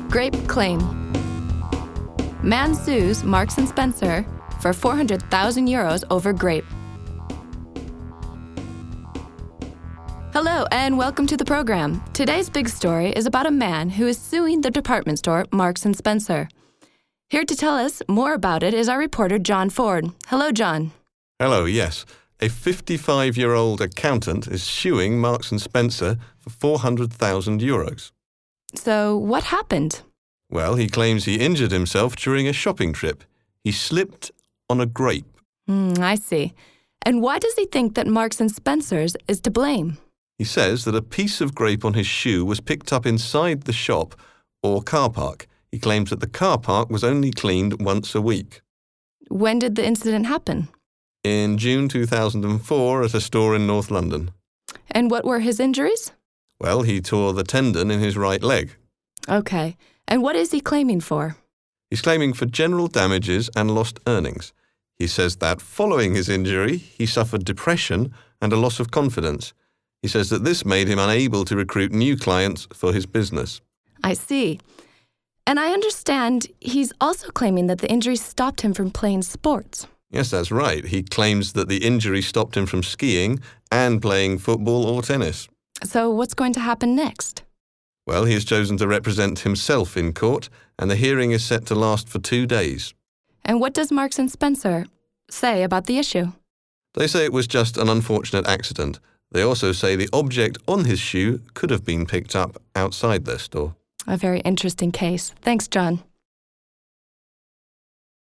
Grape claim. Man sues Marks & Spencer for 400,000 euros over grape. Hello and welcome to the program. Today's big story is about a man who is suing the department store Marks & Spencer. Here to tell us more about it is our reporter John Ford. Hello, John. Hello, yes. A 55-year-old accountant is suing Marks & Spencer for 400,000 euros. So what happened? Well, he claims he injured himself during a shopping trip. He slipped on a grape. I see. And why does he think that Marks & Spencer's is to blame? He says that a piece of grape on his shoe was picked up inside the shop or car park. He claims that the car park was only cleaned once a week. When did the incident happen? In June 2004 at a store in North London. And what were his injuries? Well, he tore the tendon in his right leg. Okay. And what is he claiming for? He's claiming for general damages and lost earnings. He says that following his injury, he suffered depression and a loss of confidence. He says that this made him unable to recruit new clients for his business. I see. And I understand he's also claiming that the injury stopped him from playing sports. Yes, that's right. He claims that the injury stopped him from skiing and playing football or tennis. So what's going to happen next? Well, he has chosen to represent himself in court, and the hearing is set to last for 2 days. And what does Marks & Spencer say about the issue? They say it was just an unfortunate accident. They also say the object on his shoe could have been picked up outside their store. A very interesting case. Thanks, John.